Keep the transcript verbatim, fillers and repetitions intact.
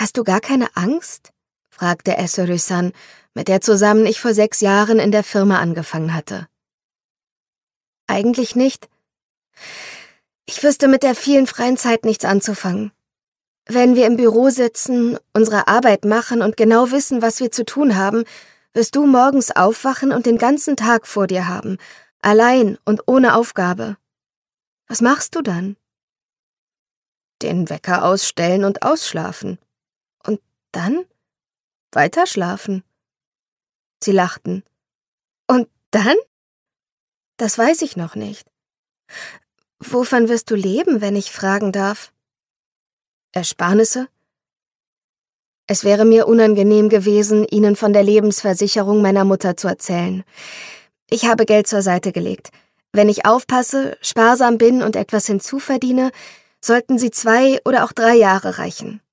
»Hast du gar keine Angst?« fragte Essery-san, mit der zusammen ich vor sechs Jahren in der Firma angefangen hatte. »Eigentlich nicht. Ich wüsste mit der vielen freien Zeit nichts anzufangen. Wenn wir im Büro sitzen, unsere Arbeit machen und genau wissen, was wir zu tun haben, wirst du morgens aufwachen und den ganzen Tag vor dir haben, allein und ohne Aufgabe. Was machst du dann?« »Den Wecker ausstellen und ausschlafen. Und dann?« »Weiter schlafen.« Sie lachten. »Und dann?« »Das weiß ich noch nicht.« »Wovon wirst du leben, wenn ich fragen darf?« »Ersparnisse?« Es wäre mir unangenehm gewesen, Ihnen von der Lebensversicherung meiner Mutter zu erzählen. Ich habe Geld zur Seite gelegt. Wenn ich aufpasse, sparsam bin und etwas hinzuverdiene, sollten sie zwei oder auch drei Jahre reichen.